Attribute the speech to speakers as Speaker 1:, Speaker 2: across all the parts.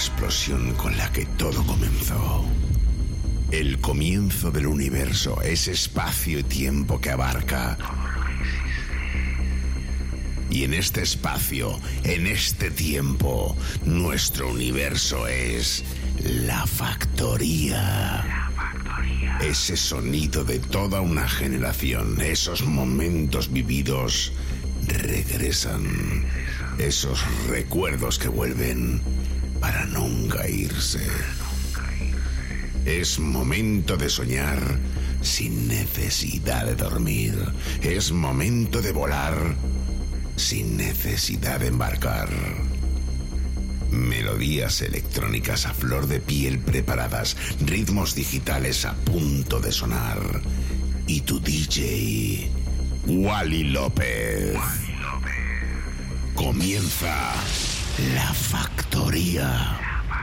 Speaker 1: explosión con la que todo comenzó. El comienzo del universo es espacio y tiempo que abarca. Y en este espacio, en este tiempo, nuestro universo es la factoría. Ese sonido de toda una generación, esos momentos vividos regresan. Esos recuerdos que vuelven para nunca irse. Es momento de soñar sin necesidad de dormir. Es momento de volar sin necesidad de embarcar. Melodías electrónicas a flor de piel preparadas, ritmos digitales a punto de sonar. Y tu DJ, Wally López. Comienza La Factoría.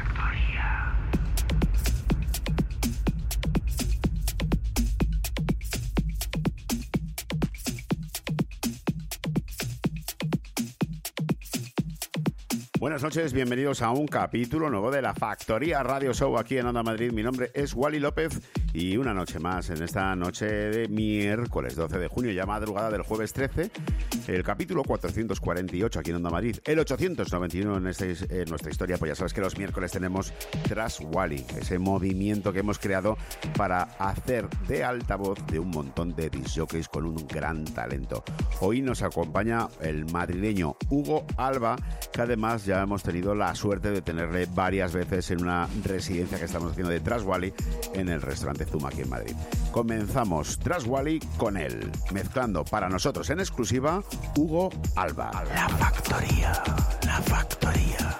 Speaker 2: Buenas noches, bienvenidos a un capítulo nuevo de La Factoría Radio Show aquí en Onda Madrid. Mi nombre es Wally López y una noche más en esta noche de miércoles 12 de junio, ya madrugada del jueves 13, el capítulo 448 aquí en Onda Madrid, el 891 en nuestra historia. Pues ya sabes que los miércoles tenemos Tras Wally, ese movimiento que hemos creado para hacer de altavoz de un montón de discjockeys con un gran talento. Hoy nos acompaña el madrileño Hugo Alba, que además ya hemos tenido la suerte de tenerle varias veces en una residencia que estamos haciendo de Tras Wally en el restaurante Zuma aquí en Madrid. Comenzamos Tras Wally con él, mezclando para nosotros en exclusiva Hugo Alba. La Factoría, La Factoría.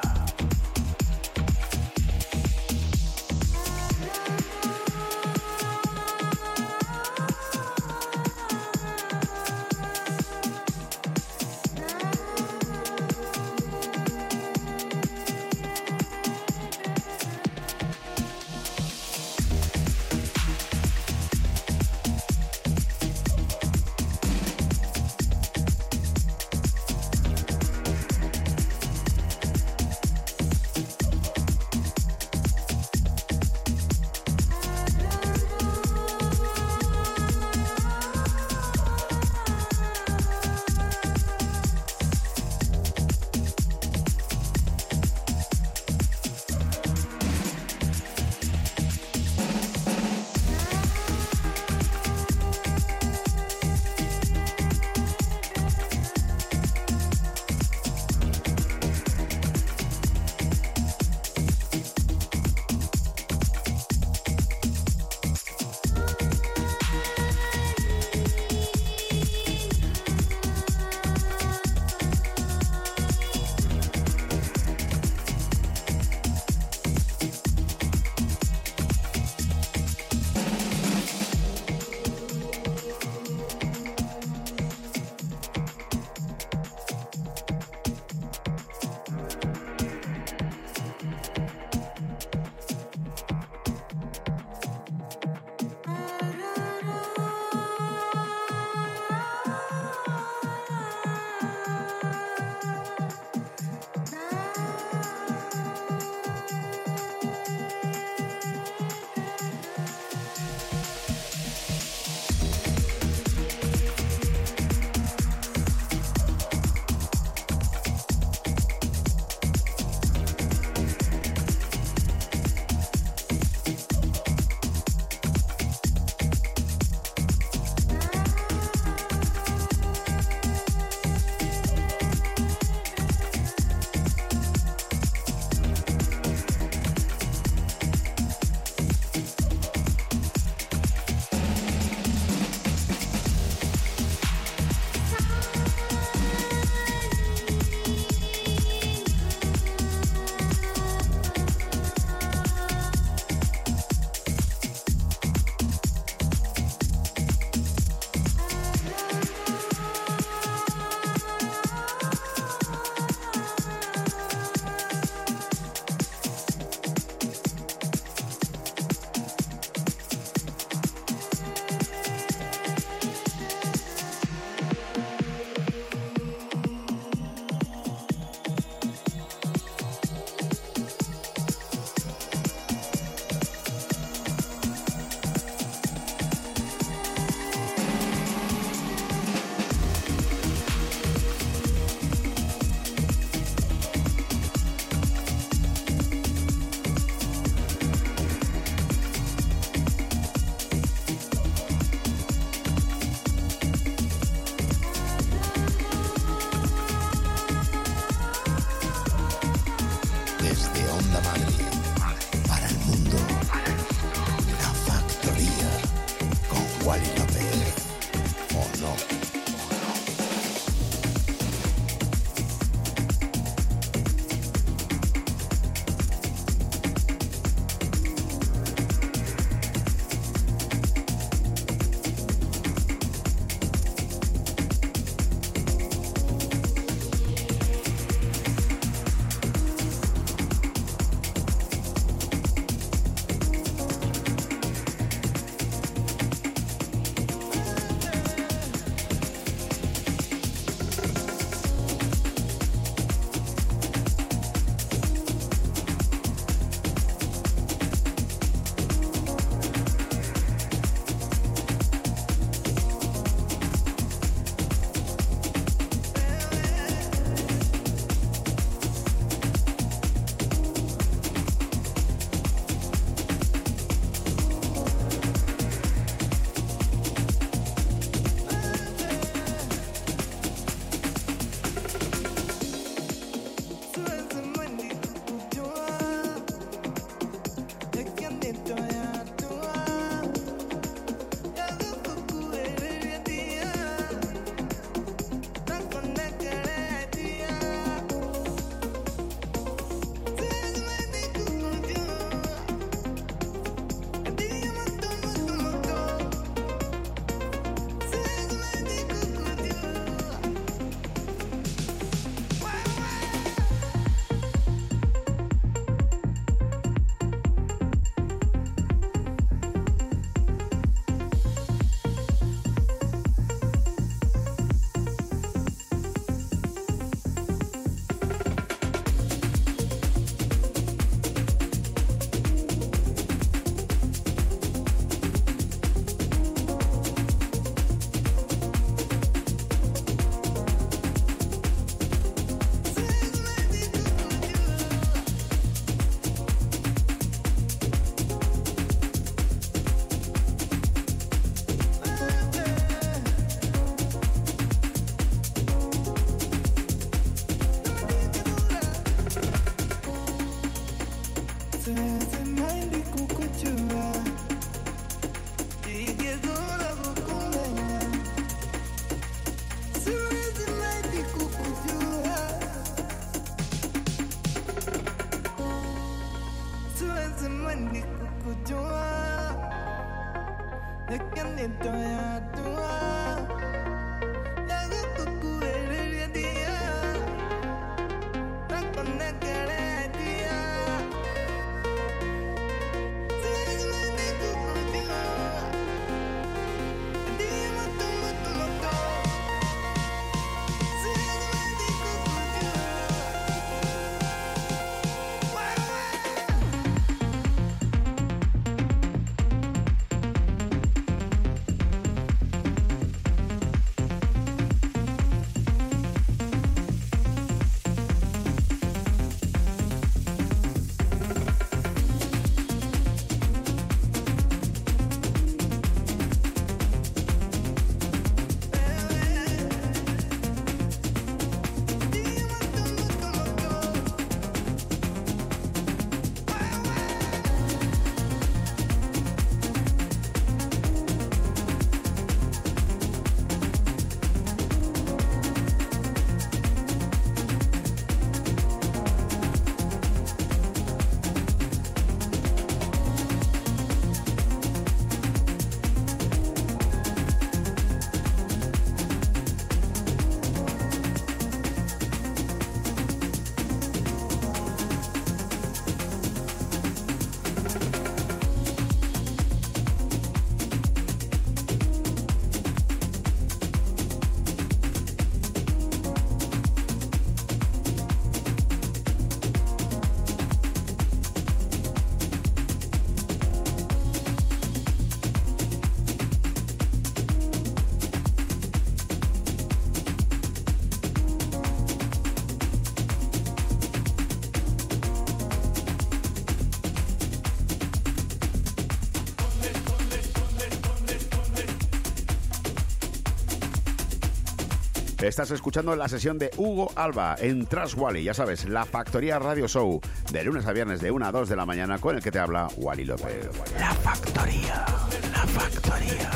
Speaker 2: Estás escuchando la sesión de Hugo Alba en Trust Wally. Ya sabes, la Factoría Radio Show, de lunes a viernes de 1 a 2 de la mañana, con el que te habla Wally López.
Speaker 1: La Factoría, la Factoría.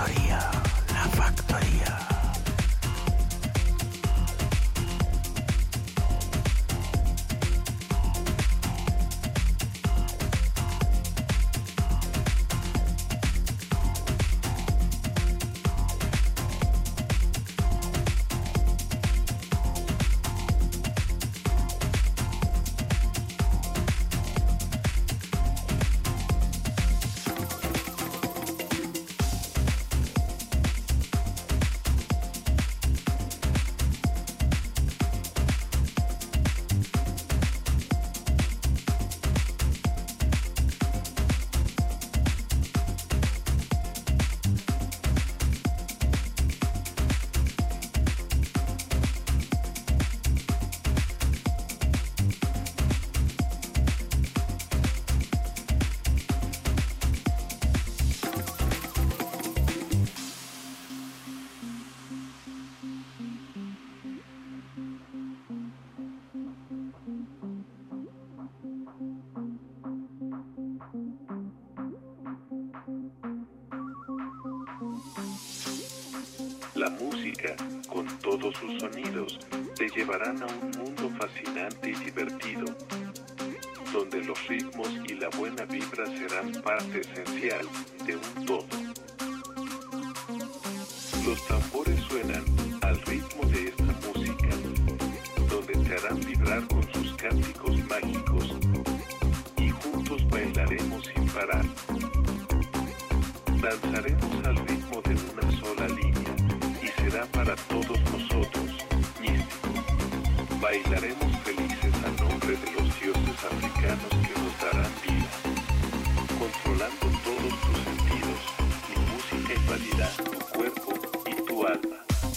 Speaker 1: factoría, la factoría.
Speaker 3: La música, con todos sus sonidos, te llevarán a un mundo fascinante y divertido, donde los ritmos y la buena vibra serán parte esencial de un todo. Los tambores suenan al ritmo de esta música, donde te harán vibrar con sus cánticos mágicos, y juntos bailaremos sin parar. Danzaremos al ritmo de una sola línea, y será para todos nosotros místico. Bailaremos felices a nombre de los dioses africanos que nos darán vida, controlando todos tus sentidos. Mi música invadirá tu cuerpo y tu alma.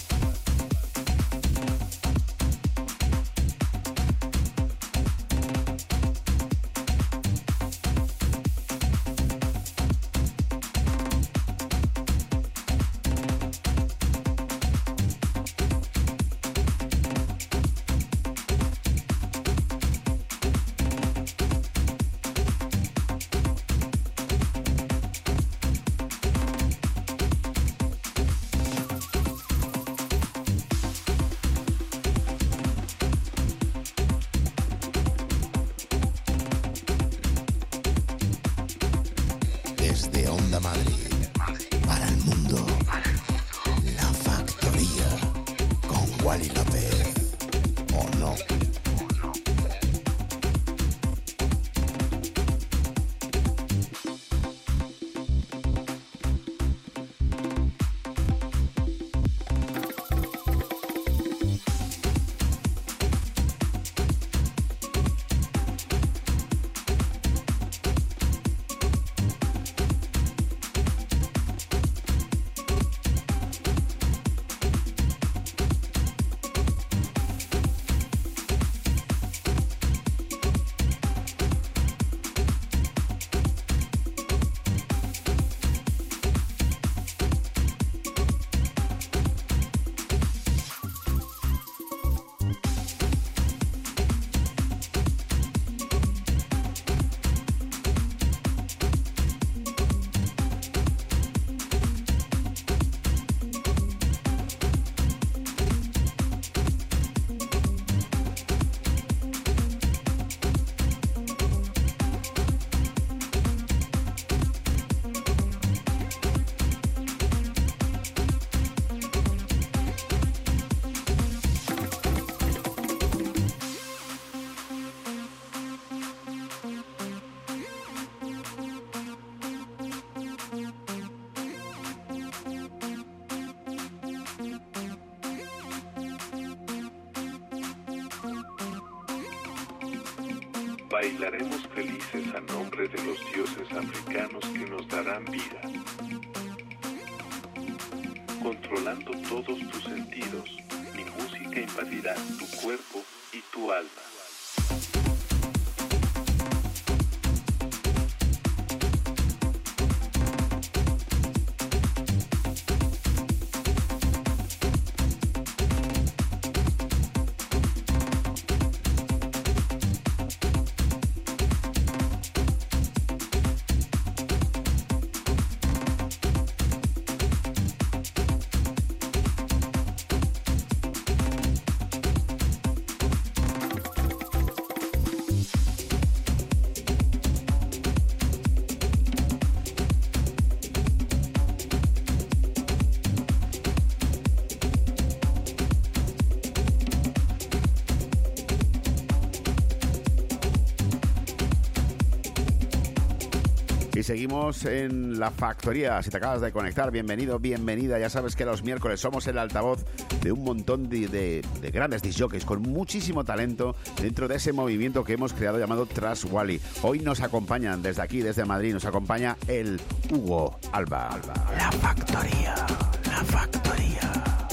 Speaker 1: Desde Onda Madrid, para el mundo, la factoría, con Wally López, ¿o no?
Speaker 3: Bailaremos felices a nombre de los dioses africanos que nos darán vida, controlando todos tus sentidos. Mi música invadirá tu cuerpo y tu alma.
Speaker 2: seguimos en La Factoría. Si te acabas de conectar, bienvenido, bienvenida. Ya sabes que los miércoles somos el altavoz de un montón de grandes discjockeys con muchísimo talento dentro de ese movimiento que hemos creado llamado Trust Wally. Hoy nos acompañan desde aquí, desde Madrid, nos acompaña el Hugo Alba. La Factoría, La Factoría.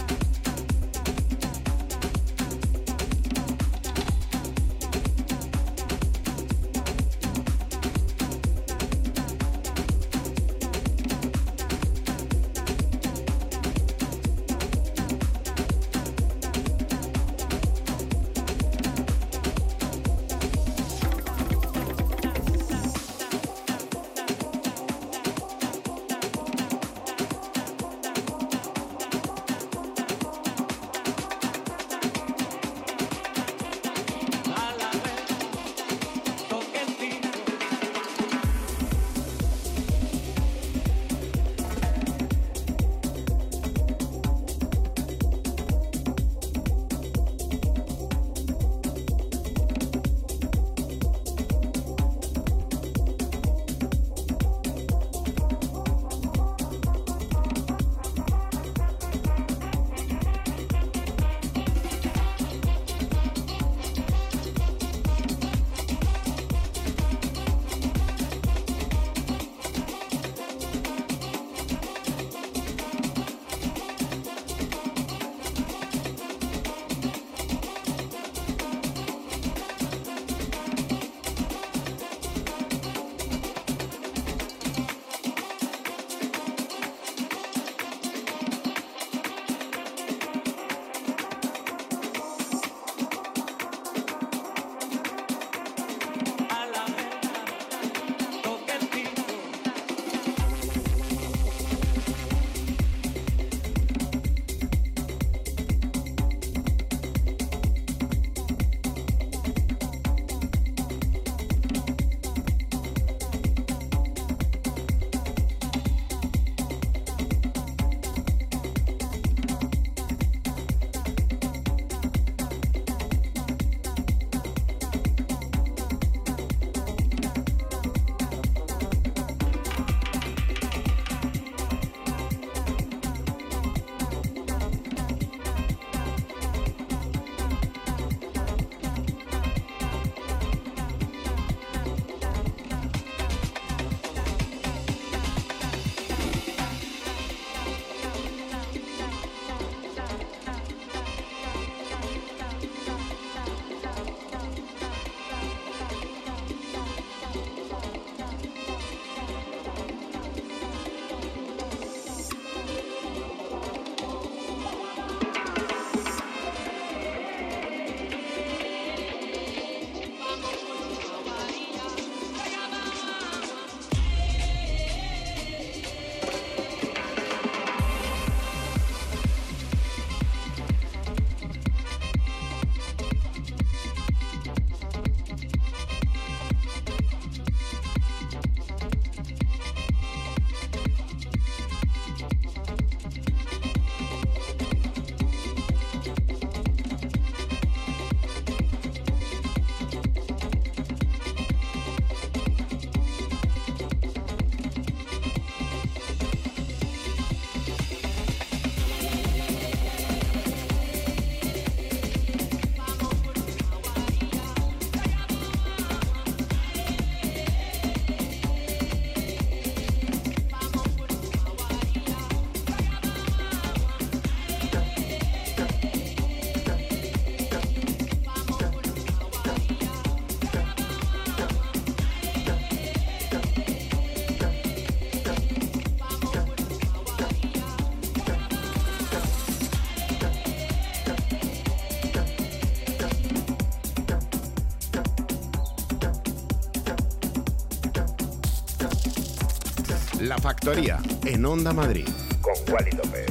Speaker 1: La Factoría, en Onda Madrid, con Wally López.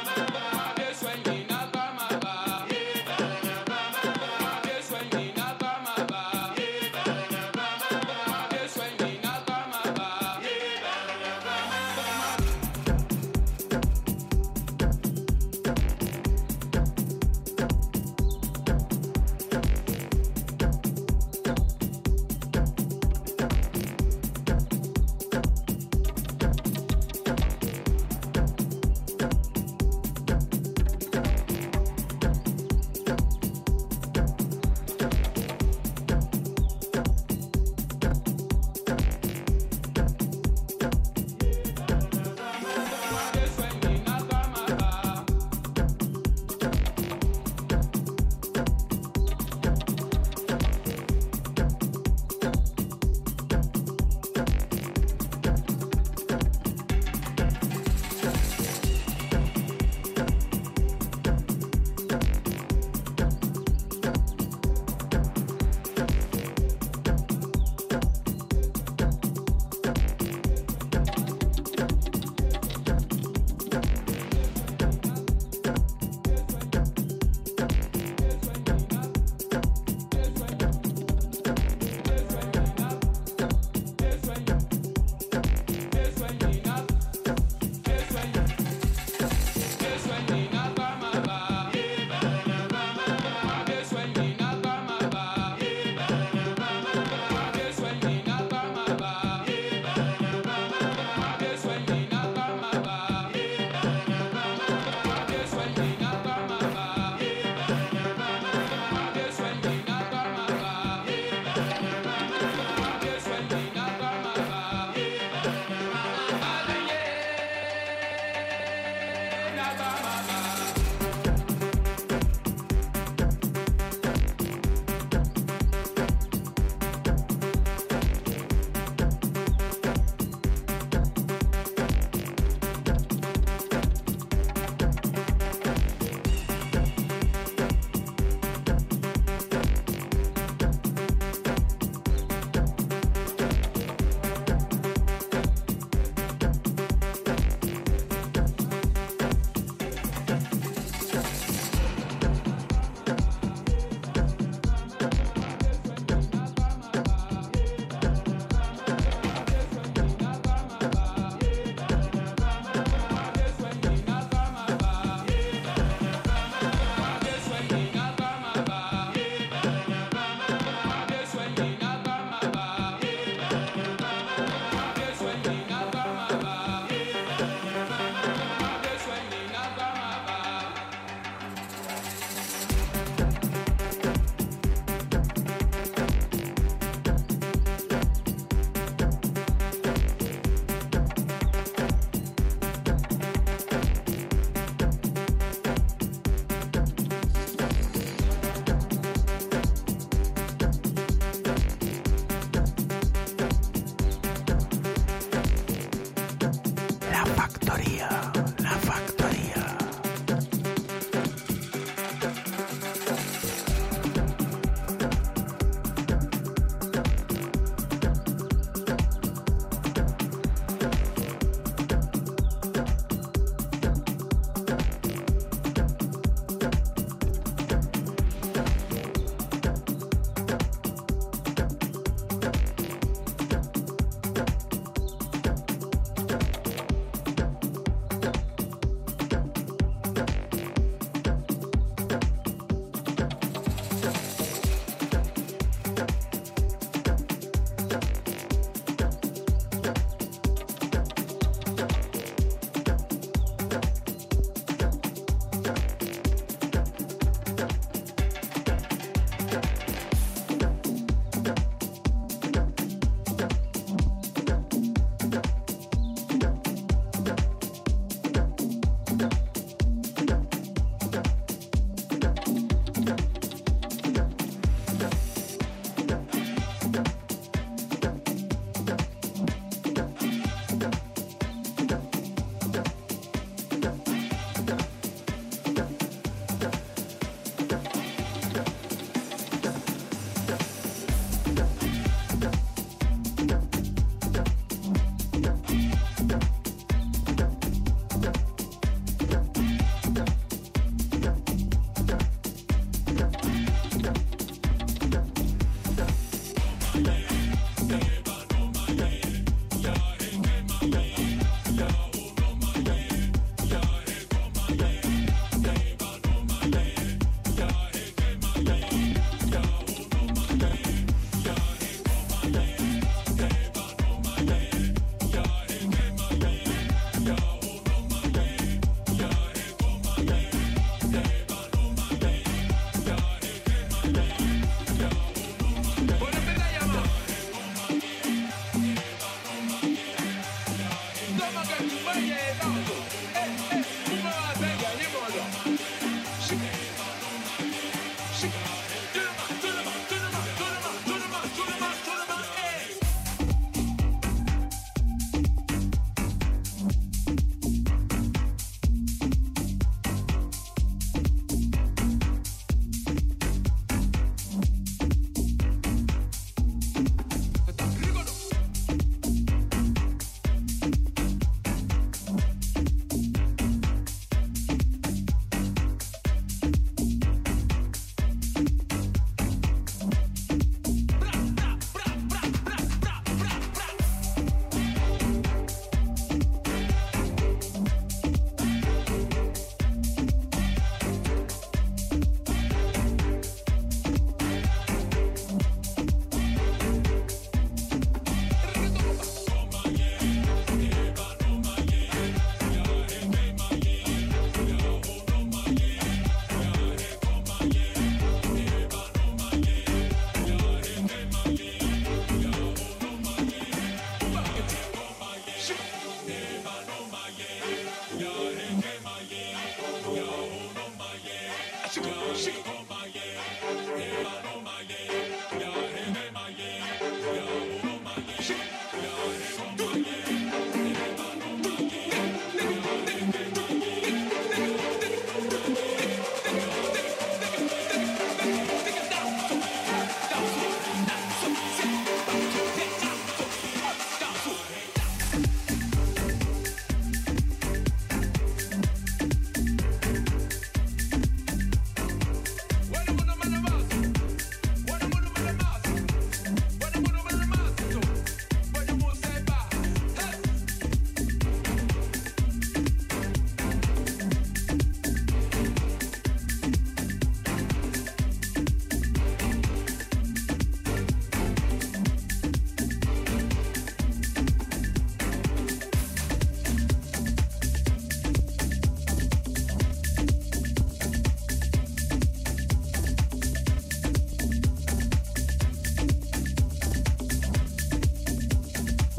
Speaker 4: Not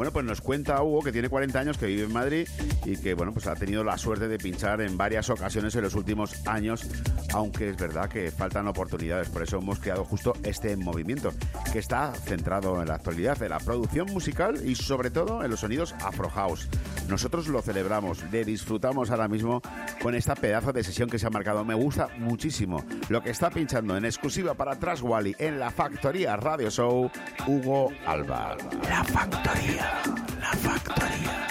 Speaker 2: Bueno, pues nos cuenta Hugo, que tiene 40 años, que vive en Madrid y que, bueno, pues ha tenido la suerte de pinchar en varias ocasiones en los últimos años, aunque es verdad que faltan oportunidades. Por eso hemos creado justo este movimiento, que está centrado en la actualidad, en la producción musical y sobre todo en los sonidos Afro House. Nosotros lo celebramos, le disfrutamos ahora mismo con esta pedazo de sesión que se ha marcado. Me gusta muchísimo lo que está pinchando en exclusiva para Trash Wally en la Factoría Radio Show, Hugo Alba. La Factoría, la Factoría.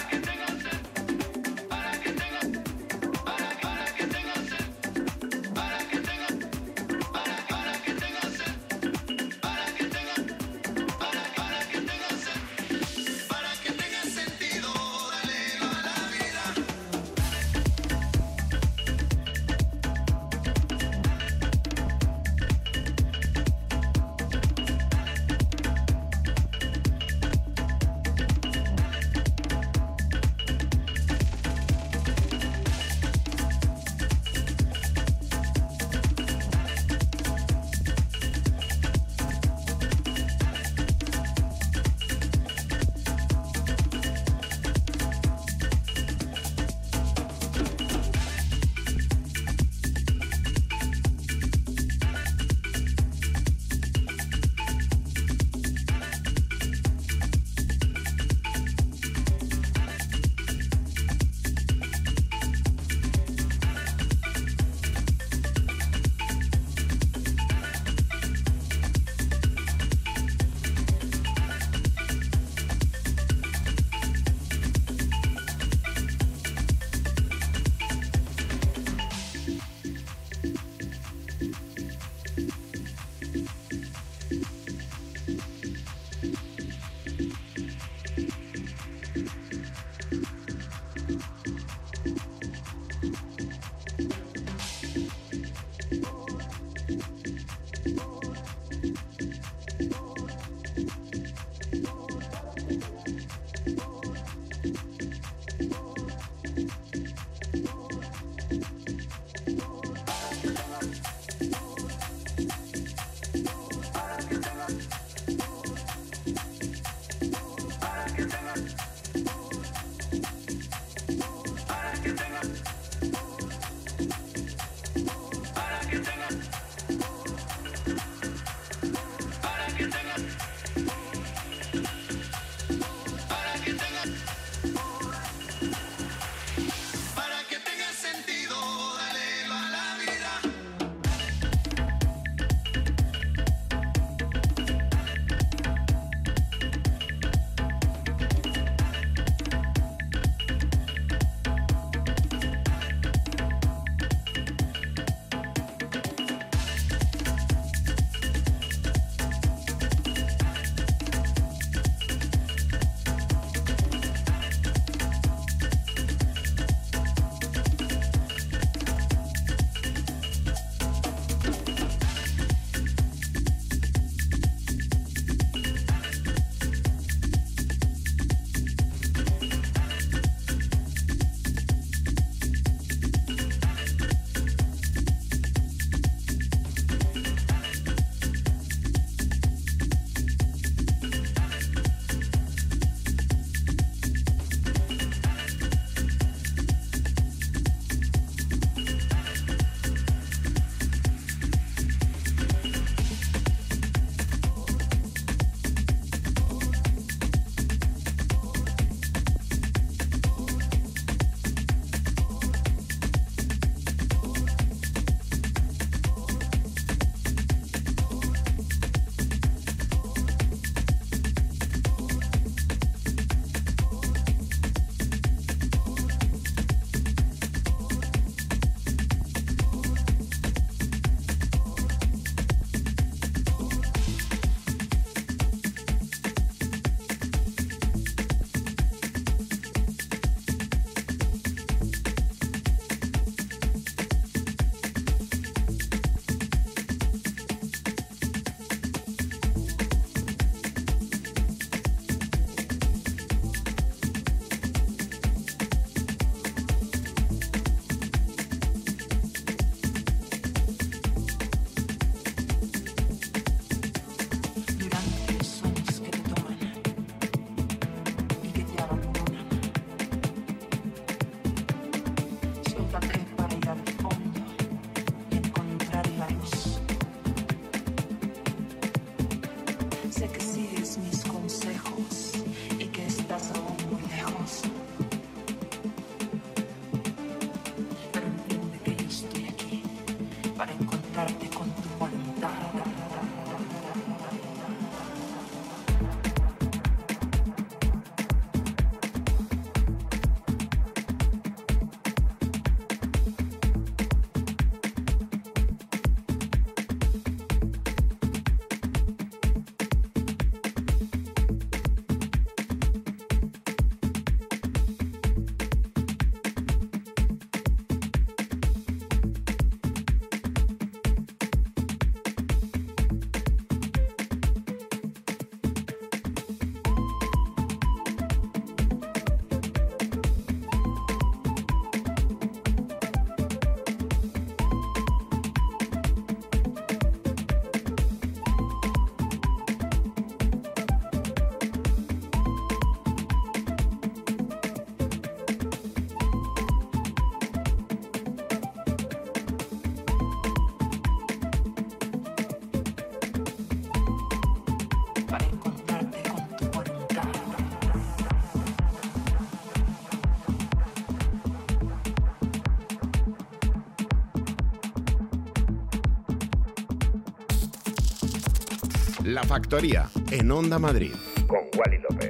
Speaker 4: La Factoría, en Onda Madrid.
Speaker 2: Con Wally López.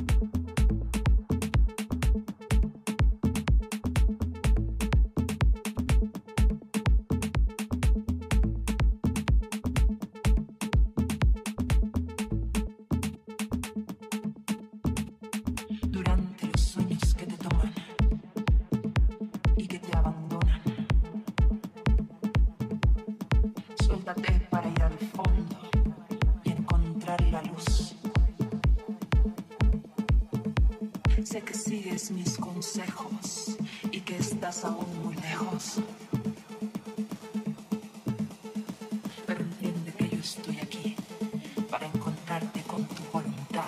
Speaker 5: Durante los sueños que te toman y que te abandonan, suéltate para ir al fondo y encontrar la luz. Sé que sigues mis consejos y que estás aún muy lejos, pero entiende que yo estoy aquí para encontrarte con tu voluntad.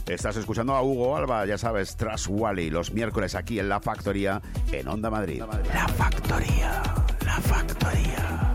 Speaker 2: Estás escuchando a Hugo Alba, ya sabes, tras Wally, los miércoles aquí en La Factoría, en Onda Madrid. La Factoría, La Factoría.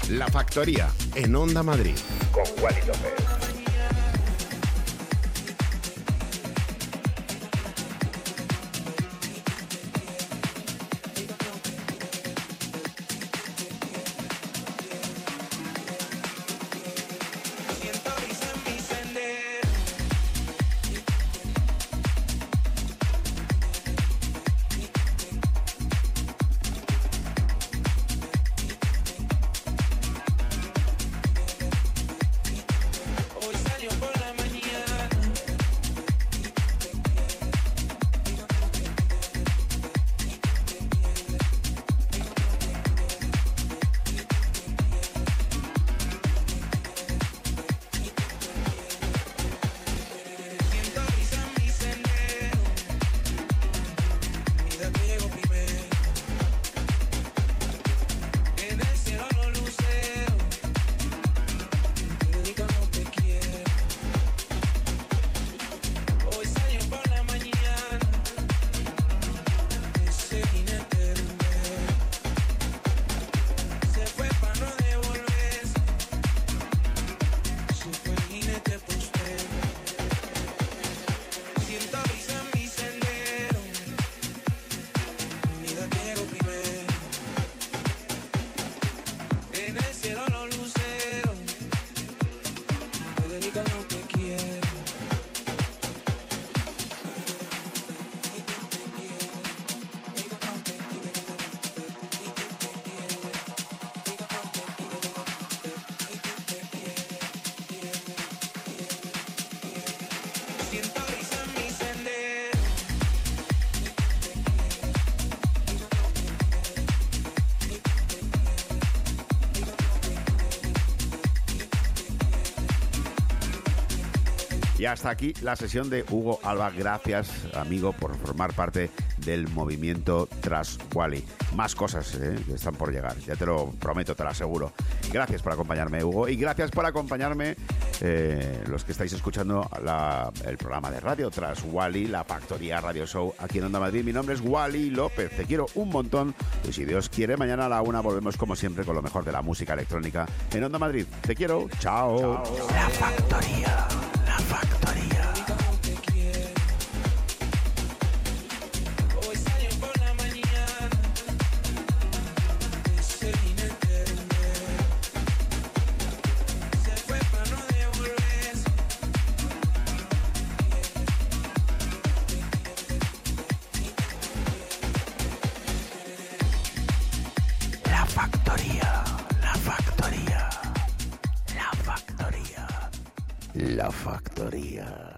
Speaker 4: La Factoría, en Onda Madrid.
Speaker 2: Con Wally López. Y hasta aquí la sesión de Hugo Alba. Gracias, amigo, por formar parte del movimiento Tras Wally. Más cosas que están por llegar, ya te lo prometo, te lo aseguro. Gracias por acompañarme, Hugo, y gracias por acompañarme los que estáis escuchando el programa de radio Tras Wally, la Factoría Radio Show aquí en Onda Madrid. Mi nombre es Wally López, te quiero un montón y si Dios quiere, mañana a la 1 volvemos como siempre con lo mejor de la música electrónica en Onda Madrid. Te quiero, chao. Chao.
Speaker 1: La Factoría, la Factoría. La Factoría.